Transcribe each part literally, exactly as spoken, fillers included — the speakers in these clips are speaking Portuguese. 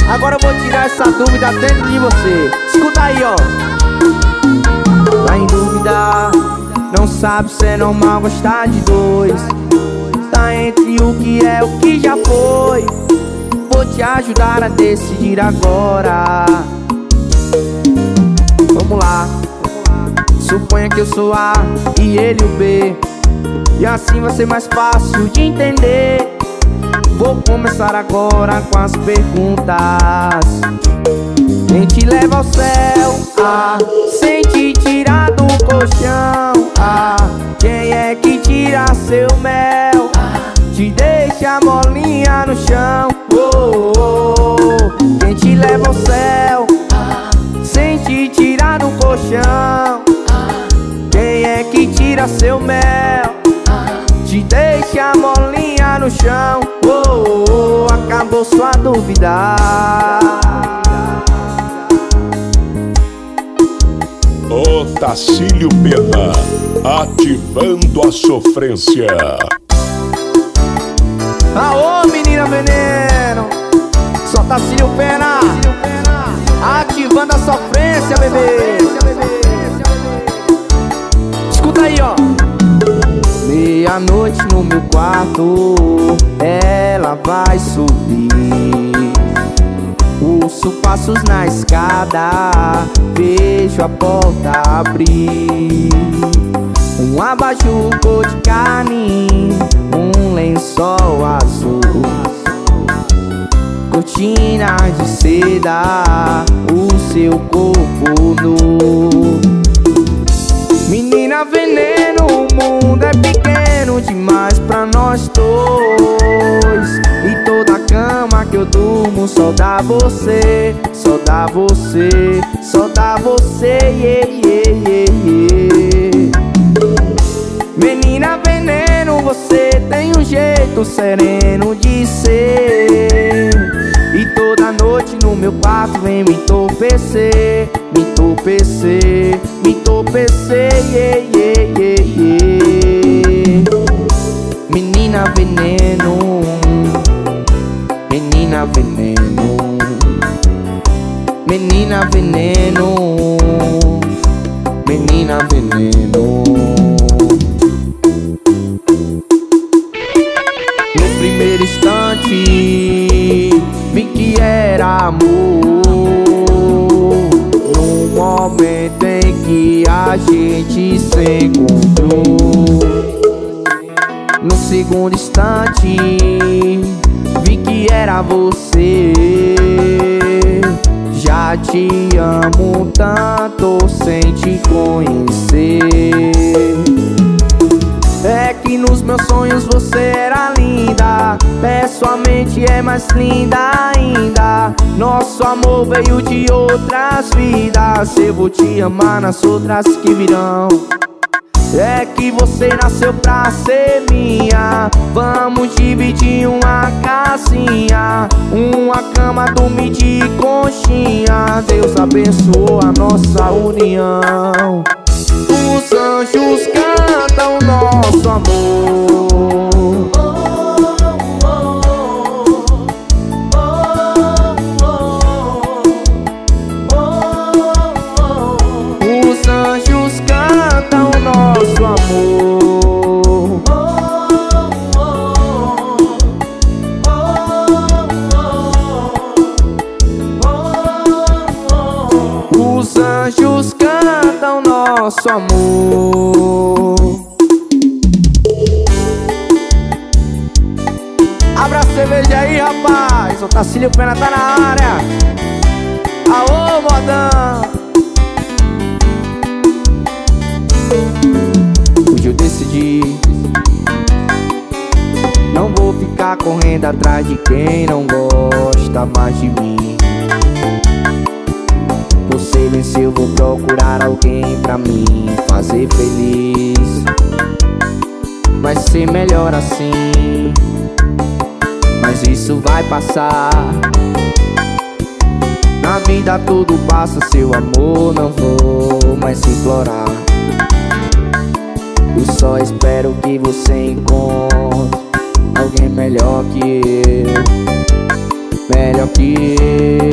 Agora eu vou tirar essa dúvida dentro de você. Escuta aí, ó. Tá em dúvida, não sabe se é normal gostar de dois. Tá entre o que é e o que já foi. Vou te ajudar a decidir agora. Vamos lá. Suponha que eu sou A e ele o B, e assim vai ser mais fácil de entender. Vou começar agora com as perguntas. Quem te leva ao céu? A. Sem te tirar do colchão? A. Quem é que tira seu mel? Te deixa molinha no chão? Oh, oh, oh. Quem te leva ao céu? Sem te tirar do colchão? Quem é que tira seu mel? Te deixa molinha no chão? Oh, oh, oh. Acabou sua dúvida. Otacílio Pena, ativando a sofrência. Aô, menina veneno, só Otacílio Pena, ativando a sofrência, bebê. Escuta aí, ó. Meia-noite no meu quarto, ela vai subir. Ouço passos na escada, vejo a porta abrir. Um abajur cor de carne, um lençol azul, cortina de seda, o seu corpo nu. Menina veneno, o mundo é pequeno demais pra nós dois. E toda cama que eu durmo só dá você, só dá você, só dá você, yeah, yeah, yeah, yeah. Menina veneno, você tem um jeito sereno de ser, e toda noite no meu quarto vem me entorpecer, me entorpecer, me entorpecer, yeah, yeah, yeah, yeah. Menina veneno, menina veneno, menina veneno, menina veneno. No primeiro instante vi que era amor, no momento em que a gente se encontrou. No segundo instante vi que era você. Já te amo tanto sem te conhecer. É que nos meus sonhos você era linda, pessoalmente é mais linda ainda. Nosso amor veio de outras vidas, eu vou te amar nas outras que virão. É que você nasceu pra ser minha, vamos dividir uma casinha, uma cama, dormir de conchinha. Deus abençoou a nossa união. Os anjos cantam nosso amor. Os anjos cantam nosso amor. Os anjos cantam nosso amor. Abra a cerveja aí, rapaz. Otacílio Pena tá na área. Aô, modão. Hoje eu decidi, não vou ficar correndo atrás de quem não gosta mais de mim. Você venceu, vou procurar alguém pra mim fazer feliz. Vai ser melhor assim, mas isso vai passar. Na vida tudo passa, seu amor, não vou mais implorar. Eu só espero que você encontre alguém melhor que eu, melhor que eu.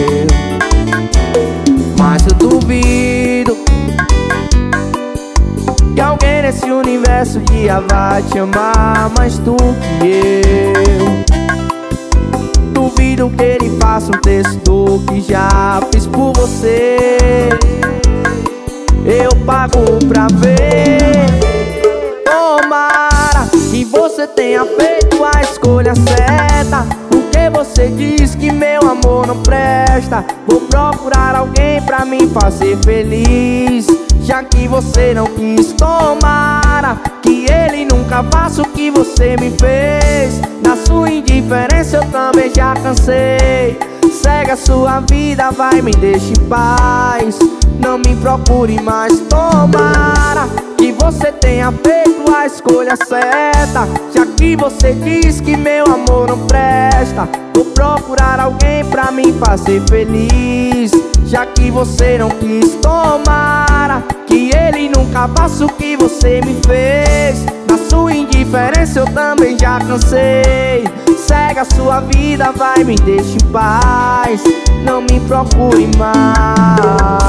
dia vai te amar mais do que eu. Duvido que ele faça um texto do que já fiz por você. Eu pago pra ver. Tomara que você tenha feito a escolha certa, porque você diz que meu amor não presta. Vou procurar alguém pra me fazer feliz, já que você não quis. Tomara que ele nunca faça o que você me fez. Na sua indiferença eu também já cansei. Segue a sua vida, vai, me deixe em paz. Não me procure mais. Tomara que você tenha feito a escolha certa, já que você diz que meu amor não presta. Vou procurar alguém pra me fazer feliz, já que você não quis. Tomara que ele nunca faça o que você me fez. Na sua indiferença eu também já cansei. Segue a sua vida, vai, me deixe em paz. Não me procure mais.